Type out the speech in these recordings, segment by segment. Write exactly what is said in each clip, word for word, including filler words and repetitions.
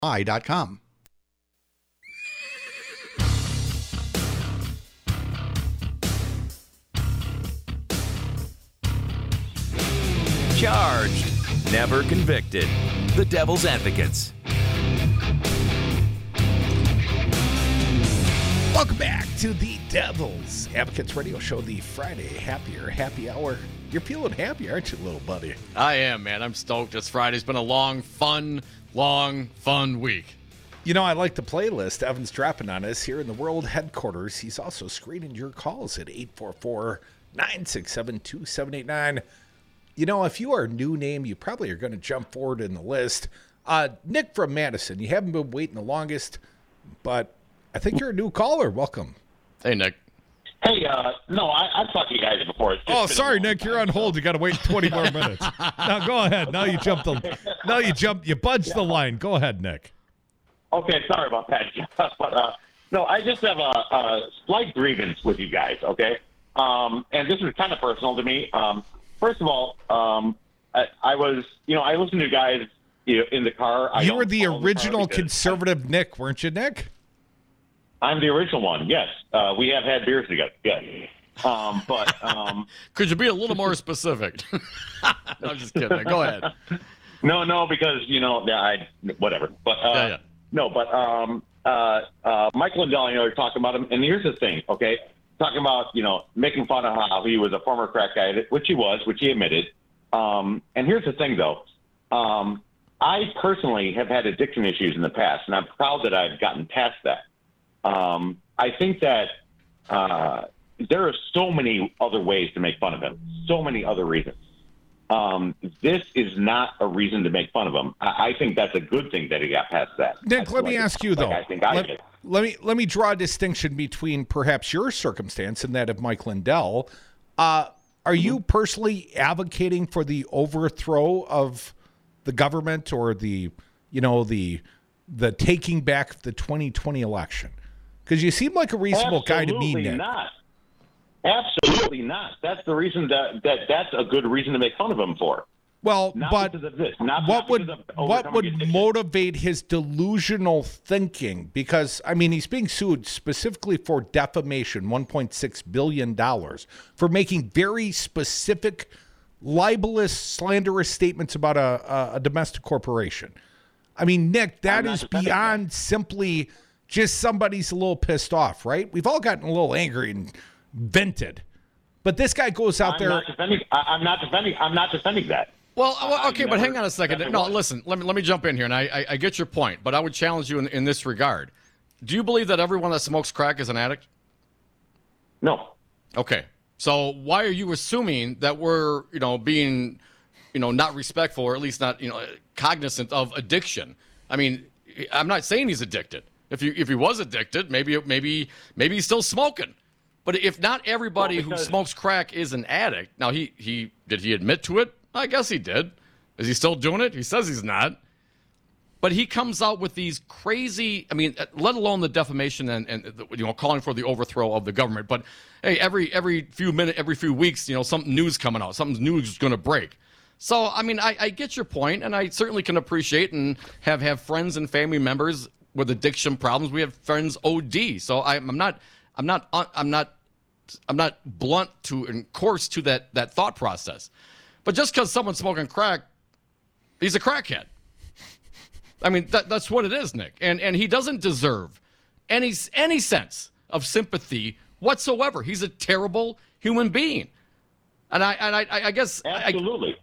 I dot com. Charged, never convicted. The Devil's Advocates. Welcome back to the Devil's Advocates Radio Show, the Friday Happier Happy Hour. You're feeling happy, aren't you, little buddy? I am, man. I'm stoked. It's Friday. It's been a long, fun, long, fun week. You know, I like the playlist Evan's dropping on us here in the world headquarters. He's also screening your calls at eight four four, nine six seven, two seven eight nine. You know, if you are a new name, you probably are going to jump forward in the list. Uh, Nick from Madison, you haven't been waiting the longest, but I think you're a new caller. Welcome. Hey, Nick. Hey, uh, no, I, I've talked to you guys before. It's just Oh, been a sorry, long Nick. time, You're on so- hold. You got to wait twenty more minutes. Now go ahead. Now you jumped the. Now you jumped. You budged the line. Go ahead, Nick. Okay, sorry about that. but uh, no, I just have a, a slight grievance with you guys. Okay, um, and this is kind of personal to me. Um, first of all, um, I, I was, you know, I listen to you guys you know, in the car. I You don't were the follow car original because conservative Nick, weren't you, Nick? I'm the original one. Yes, uh, we have had beers together. Yes. Um, but um, Could you be a little more specific? No, I'm just kidding. Go ahead. no, no, because you know, yeah, I whatever. But uh, Yeah, yeah. no, but um, uh, uh, Mike Lindell, you know, you're talking about him, and here's the thing, okay? Talking about you know making fun of how he was a former crack guy, which he was, which he admitted. Um, and here's the thing, though. Um, I personally have had addiction issues in the past, and I'm proud that I've gotten past that. Um, I think that uh, there are so many other ways to make fun of him, so many other reasons. Um, this is not a reason to make fun of him. I, I think that's a good thing that he got past that. Nick, That's let me like- ask you like though. I think I let, did. let me let me draw a distinction between perhaps your circumstance and that of Mike Lindell. Uh, are you personally advocating for the overthrow of the government or the, you know, the the taking back of the twenty twenty election? Because you seem like a reasonable guy to me, Absolutely Nick. not. Absolutely not. That's the reason that, that that's a good reason to make fun of him for. Well, Not but because of this. Not, what not would because of what overcoming would addiction. motivate his delusional thinking? Because I mean, he's being sued specifically for defamation, one point six billion dollars, for making very specific, libelous, slanderous statements about a, a, a domestic corporation. I mean, Nick, that I'm not is defending beyond simply just somebody's a little pissed off, right? We've all gotten a little angry and vented, but this guy goes out I'm there. not defending. I, I'm not defending. I'm not defending that. Well, well, I okay, but never- hang on a second. never No, was. listen. Let me let me jump in here, and I, I, I get your point, but I would challenge you in, in this regard. Do you believe that everyone that smokes crack is an addict? No. Okay, so why are you assuming that we're, you know, being, you know, not respectful or at least not, you know, cognizant of addiction? I mean, I'm not saying he's addicted. If you if he was addicted, maybe maybe maybe he's still smoking. But if not everybody Well, who because- smokes crack is an addict, now he he did he admit to it? I guess he did. Is he still doing it? He says he's not. But he comes out with these crazy, I mean, let alone the defamation and, and you know, calling for the overthrow of the government. But hey, every every few minutes, every few weeks, you know, something new's coming out, something new is going to break. So, I mean, I, I get your point, and I certainly can appreciate and have, have friends and family members with addiction problems. We have friends O D. So I, I'm not, I'm not, I'm not, I'm not blunt to and coarse to that that thought process. But just because someone's smoking crack, he's a crackhead. I mean, that, that's what it is, Nick. And and he doesn't deserve any any sense of sympathy whatsoever. He's a terrible human being. And I and I, I guess Absolutely.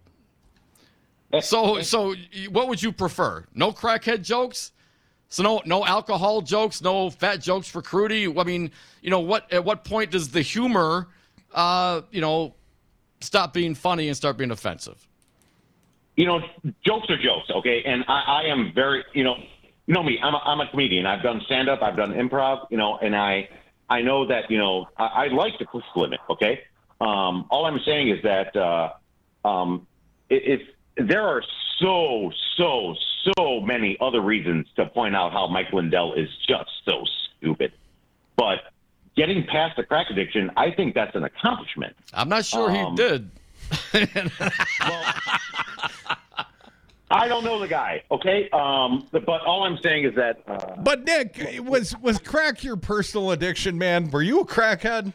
I, so so what would you prefer? No crackhead jokes? So no no alcohol jokes, no fat jokes for Crudy? I mean, you know, what at what point does the humor uh, you know, stop being funny and start being offensive? You know, jokes are jokes, okay? And I, I am very, you know, you know me. I'm a, I'm a comedian. I've done stand up. I've done improv. You know, and I I know that you know I, I like to push the limit. Okay. Um, all I'm saying is that uh, um, if there are so so so many other reasons to point out how Mike Lindell is just so stupid, but getting past the crack addiction, I think that's an accomplishment. I'm not sure Um, he did. Well, I, I don't know the guy, okay? Um, but all I'm saying is that. Uh, But Nick, was was crack your personal addiction, man? Were you a crackhead?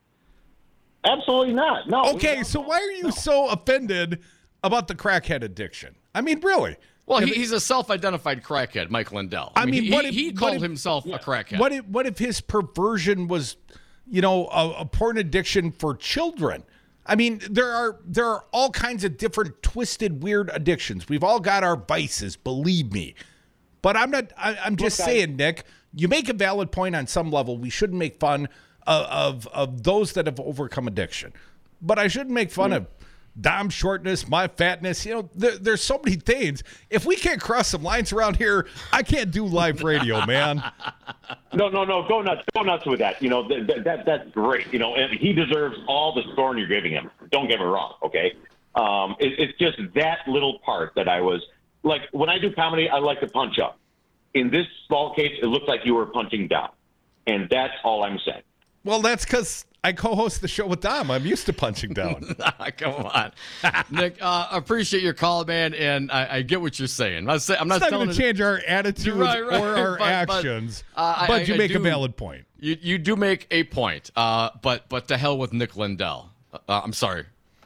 Absolutely not. No. Okay, so why are you so offended about the crackhead addiction? I mean, really? Well, he, he's a self-identified crackhead, Mike Lindell. I mean, he, what he, if- he what called if- himself a crackhead. What if what if his perversion was, you know, a, a porn addiction for children? I mean, there are there are all kinds of different twisted, weird addictions. We've all got our vices, believe me. But I'm not. I, I'm just Look, I- saying, Nick. You make a valid point on some level. We shouldn't make fun of of, of those that have overcome addiction. But I shouldn't make fun mm. of Dom's shortness, my fatness. You know, there, there's so many things. If we can't cross some lines around here, I can't do live radio, man. No, no, no. Go nuts. Go nuts with that. You know, that, that that's great. You know, and he deserves all the scorn you're giving him. Don't get me wrong, okay? Um, it, it's just that little part that I was like, when I do comedy, I like to punch up. In this small case, it looks like you were punching down. And that's all I'm saying. Well, that's because I co-host the show with Dom. I'm used to punching down. Come on, Nick. Uh, appreciate your call, man, and I, I get what you're saying. I'm not, say, I'm not, it's not telling going to change our attitude right, right, or our but, actions, but, uh, but I, you I, make I do, a valid point. You you do make a point, uh, but but to hell with Nick Lindell. Uh, I'm sorry.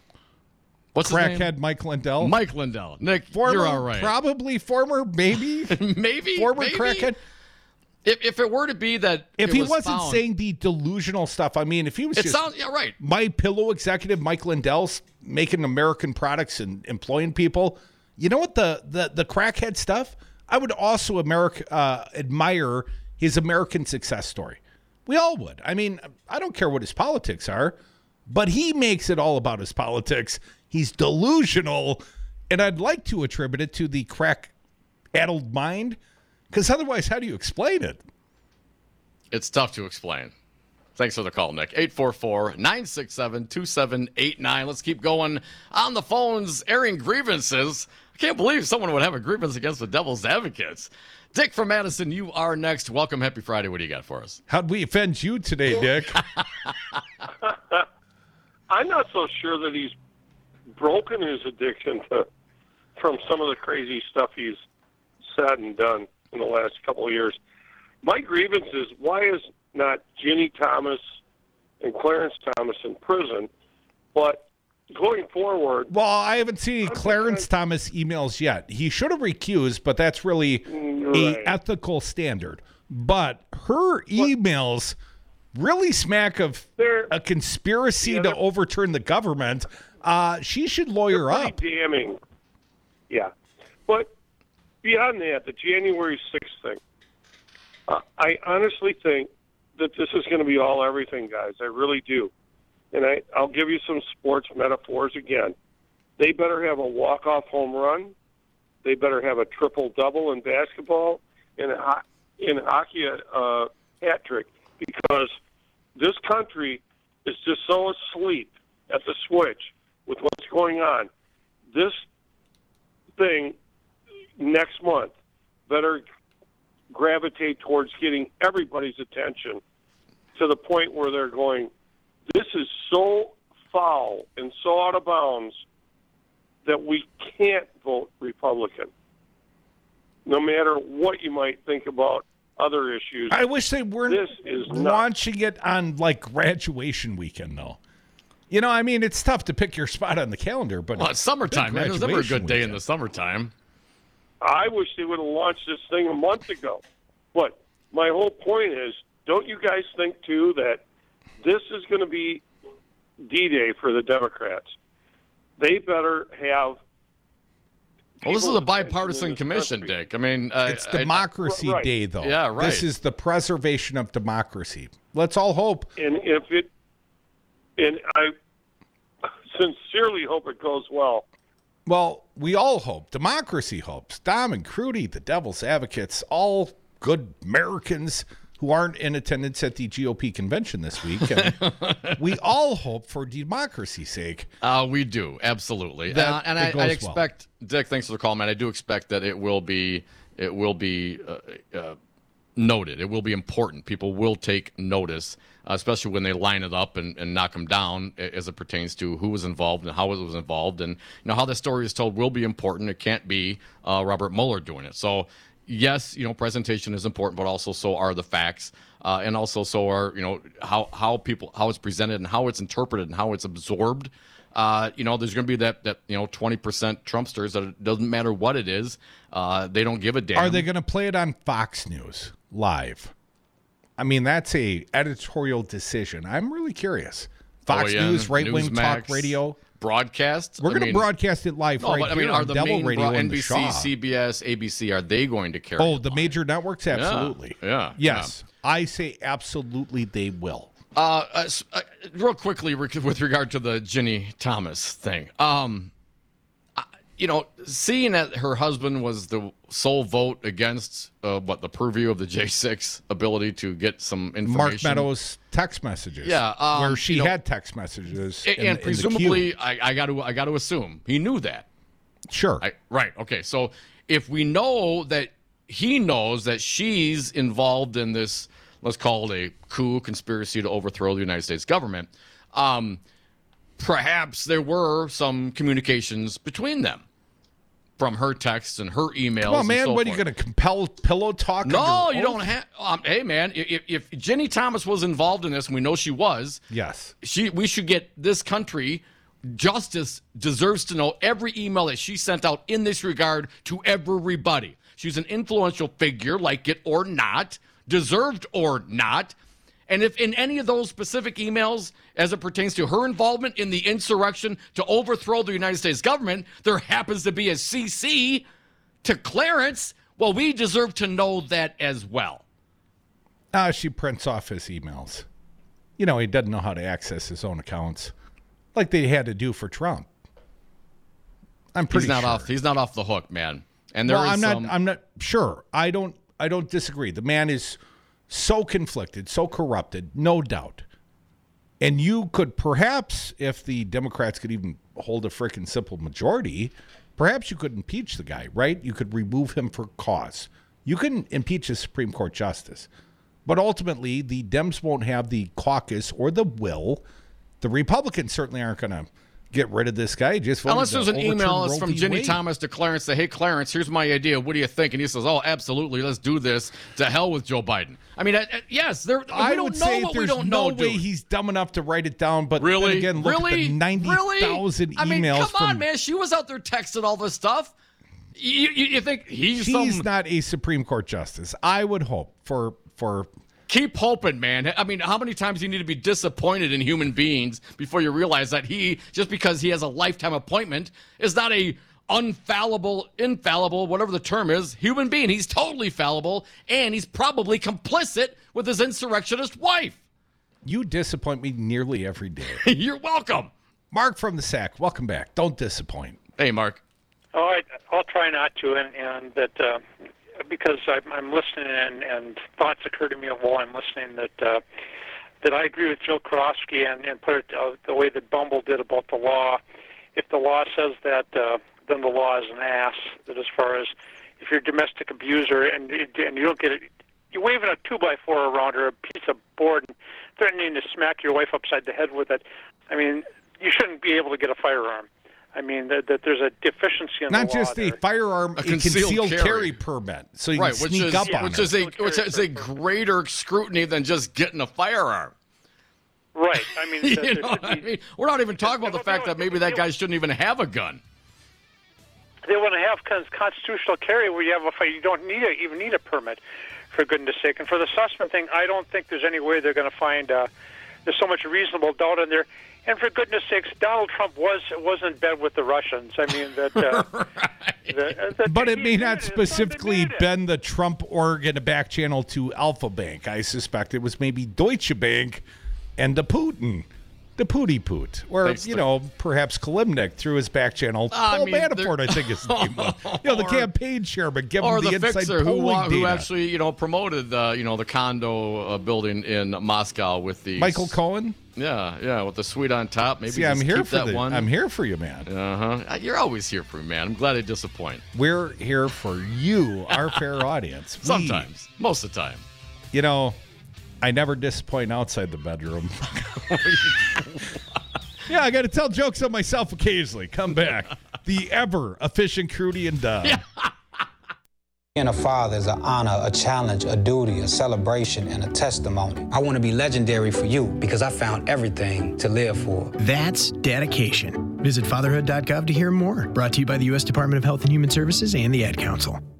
What's his name? Crackhead Mike Lindell. Mike Lindell. Nick, former, you're all right. Probably former, maybe, maybe former maybe. crackhead. If, if it were to be that, if it he was wasn't found, saying the delusional stuff, I mean, if he was it just sounds yeah right. My Pillow executive Mike Lindell's making American products and employing people, you know what the the the crackhead stuff? I would also America uh, admire his American success story. We all would. I mean, I don't care what his politics are, but he makes it all about his politics. He's delusional, and I'd like to attribute it to the crack-addled mind. Because otherwise, how do you explain it? It's tough to explain. Thanks for the call, Nick. eight four four, nine six seven, two seven eight nine. Let's keep going on the phones, airing grievances. I can't believe someone would have a grievance against the Devil's Advocates. Dick from Madison, you are next. Welcome. Happy Friday. What do you got for us? How'd we offend you today, Dick? I'm not so sure that he's broken his addiction to, from some of the crazy stuff he's said and done in the last couple of years. My grievance is, why is not Ginny Thomas and Clarence Thomas in prison? But going forward... Well, I haven't seen any Clarence gonna... Thomas emails yet. He should have recused, but that's really right. a ethical standard. But her emails really smack of They're, a conspiracy yeah, to overturn the government. Uh, she should lawyer pretty up. damning. Yeah. But beyond that, the January sixth thing, uh, I honestly think that this is going to be all everything, guys. I really do. And I, I'll give you some sports metaphors again. They better have a walk-off home run. They better have a triple-double in basketball and a, in hockey a uh, hat trick, because this country is just so asleep at the switch with what's going on. This thing next month better gravitate towards getting everybody's attention to the point where they're going, this is so foul and so out of bounds that we can't vote Republican, no matter what you might think about other issues. I wish they weren't This is nuts. launching it on, like, graduation weekend, though. You know, I mean, it's tough to pick your spot on the calendar, but Well, it's summertime, man. There's never a graduation good day in weekend. the summertime. I wish they would have launched this thing a month ago. But my whole point is, don't you guys think, too, that this is going to be D-Day for the Democrats? They better have... Well, this is a people bipartisan in this commission, country. Dick. I mean, uh, It's I- Democracy Right. Day, though. Yeah, right. This is the preservation of democracy. Let's all hope. And if it... And I sincerely hope it goes well. Well, we all hope. Democracy hopes. Dom and Crudy, the Devil's Advocates, all good Americans who aren't in attendance at the G O P convention this week. And we all hope for democracy's sake. Uh, we do, absolutely. That uh, and it I, goes I well. expect, Dick, thanks for the call, man. I do expect that it will be, it will be uh, uh, noted. It will be important. People will take notice, uh, especially when they line it up and, and knock them down as it pertains to who was involved and how it was involved. And, you know, how the story is told will be important. It can't be uh, Robert Mueller doing it. So, yes, you know, presentation is important, but also so are the facts. Uh, and also so are, you know, how, how people, how it's presented and how it's interpreted and how it's absorbed. Uh, you know, there's going to be that, that, you know, twenty percent Trumpsters that it doesn't matter what it is. Uh, they don't give a damn. Are they going to play it on Fox News live? I mean, that's a editorial decision. I'm really curious. Fox oh, yeah. News, right-wing Newsmax, talk radio. Broadcast? We're going to broadcast it live no, right but, I here mean, are on the Devil main Radio bro- in N B C, the Shaw. C B S, A B C, are they going to carry Oh, it the live? major networks? Absolutely. Yeah. Yes. Yeah. I say absolutely they will. Uh, uh, uh, real quickly, with regard to the Ginny Thomas thing, um, uh, you know, seeing that her husband was the sole vote against uh, what the purview of the J six ability to get some information. Mark Meadows text messages. Yeah, um, where she you know, had text messages, and, in, and in presumably, the queue. I, I got to, I got to assume he knew that. Sure. I, right. Okay. So if we know that he knows that she's involved in this, let's call it a coup conspiracy to overthrow the United States government, um, perhaps there were some communications between them from her texts and her emails. Come on, man. And so what, forth. are you going to compel pillow talk? No, you don't have. Um, hey, man, if, if Ginny Thomas was involved in this, and we know she was, yes, she we should get this country. Justice deserves to know every email that she sent out in this regard to everybody. She's an influential figure, like it or not, deserved or not. And if in any of those specific emails, as it pertains to her involvement in the insurrection to overthrow the United States government, there happens to be a C C to Clarence, well, we deserve to know that as well. Uh, she prints off his emails. You know, he doesn't know how to access his own accounts like they had to do for Trump. I'm pretty he's not sure. off. He's not off the hook, man. And there well, is I'm not. some... I'm not sure. I don't. I don't disagree. The man is so conflicted, so corrupted, no doubt. And you could perhaps, if the Democrats could even hold a frickin' simple majority, perhaps you could impeach the guy, right? You could remove him for cause. You can impeach a Supreme Court justice. But ultimately, the Dems won't have the caucus or the will. The Republicans certainly aren't going to get rid of this guy. Just unless there's an email that's from Ginny Thomas to Clarence say, hey, Clarence, here's my idea. What do you think? And he says, oh, absolutely. Let's do this. To hell with Joe Biden. I mean, uh, uh, yes, there, we I don't would know say what there's we don't no know, way dude. he's dumb enough to write it down. But Really? then again, look really? at the ninety thousand really? emails. I mean, come from, on, man. She was out there texting all this stuff. You, you, you think he's She's some... not a Supreme Court justice. I would hope for for. Keep hoping, man. I mean, how many times do you need to be disappointed in human beings before you realize that he, just because he has a lifetime appointment, is not a unfallible, infallible, whatever the term is, human being. He's totally fallible, and he's probably complicit with his insurrectionist wife. You disappoint me nearly every day. You're welcome. Mark from the Sack, welcome back. Don't disappoint. Hey, Mark. Oh, I, I'll try not to, and, and that uh, because I'm, I'm listening and, and thoughts occur to me while I'm listening that uh, that I agree with Joe Karofsky and, and put it uh, the way that Bumble did about the law. If the law says that, uh, then the law is an ass. That as far as if you're a domestic abuser and and you don't get it, you're waving a two by four around or a piece of board and threatening to smack your wife upside the head with it. I mean, you shouldn't be able to get a firearm. I mean, that, that there's a deficiency in Not the law. just a there. firearm, A a concealed concealed, carry. carry. permit, so you Right, can which sneak is, up yeah, on which it. is a which is a greater scrutiny than just getting a firearm. Right. I mean, You there- know there what should I be- mean? We're not even talking about the No, fact no, that maybe they- that guy shouldn't even have a gun. they want to have con- constitutional carry where you have a fight. You don't need a, even need a permit, for goodness sake. And for the Sussman thing, I don't think there's any way they're going to find. Uh, there's so much reasonable doubt in there. And for goodness sakes, Donald Trump was was in bed with the Russians. I mean that. Uh, Right. the, that But it he may did not it. specifically They did it. been the Trump organ back channel to Alpha Bank. I suspect it was maybe Deutsche Bank and the Putin the Pootie Poot, or, Thanks you to- know, perhaps Kalimnik through his back channel. I Paul mean, Manafort, there- I think his name was. You know, the Or- campaign chairman, give Or him the, the, inside fixer who, polling wa- who data. actually, you know, promoted the, you know, the condo uh, building in Moscow with the Michael Cohen? Yeah, yeah, with the suite on top. Maybe See, just I'm here keep for that the, one. I'm here for you, man. Uh huh. You're always here for me, man. I'm glad I disappoint. We're here for you, our fair audience. We- Sometimes, most of the time. you know, I never disappoint outside the bedroom. Yeah, I got to tell jokes on myself occasionally. Come back. The ever efficient Crudy and Doug. Yeah. Being a father is an honor, a challenge, a duty, a celebration, and a testimony. I want to be legendary for you because I found everything to live for. That's dedication. Visit fatherhood dot gov to hear more. Brought to you by the U S Department of Health and Human Services and the Ad Council.